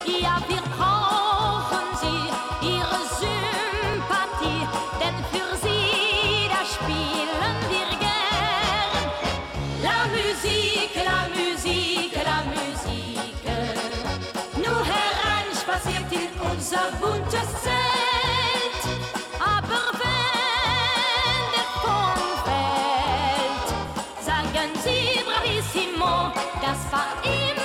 Ja, wir brauchen sie, ihre Sympathie, denn für sie, da spielen wir gern. La musique, la musique, la musique, nur hereinspaziert in unser buntes Zelt. Aber wenn der Ton fällt, sagen sie bravissimo, das war immer